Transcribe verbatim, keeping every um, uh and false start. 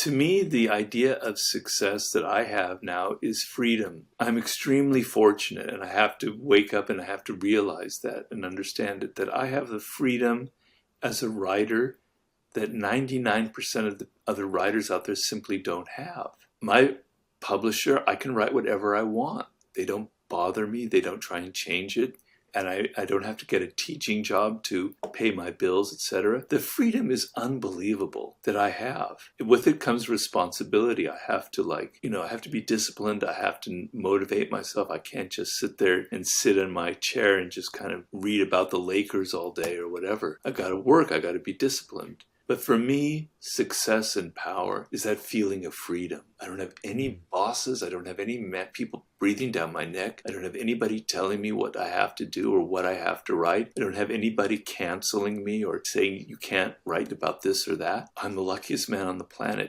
To me, the idea of success that I have now is freedom. I'm extremely fortunate, and I have to wake up and I have to realize that and understand it, that I have the freedom as a writer that ninety-nine percent of the other writers out there simply don't have. My publisher, I can write whatever I want. They don't bother me. They don't try and change it. And I, I don't have to get a teaching job to pay my bills, et cetera. The freedom is unbelievable that I have. With it comes responsibility. I have to like, you know, I have to be disciplined. I have to motivate myself. I can't just sit there and sit in my chair and just kind of read about the Lakers all day or whatever. I got to work. I got to be disciplined. But for me, success and power is that feeling of freedom. I don't have any bosses. I don't have any people breathing down my neck. I don't have anybody telling me what I have to do or what I have to write. I don't have anybody canceling me or saying you can't write about this or that. I'm the luckiest man on the planet.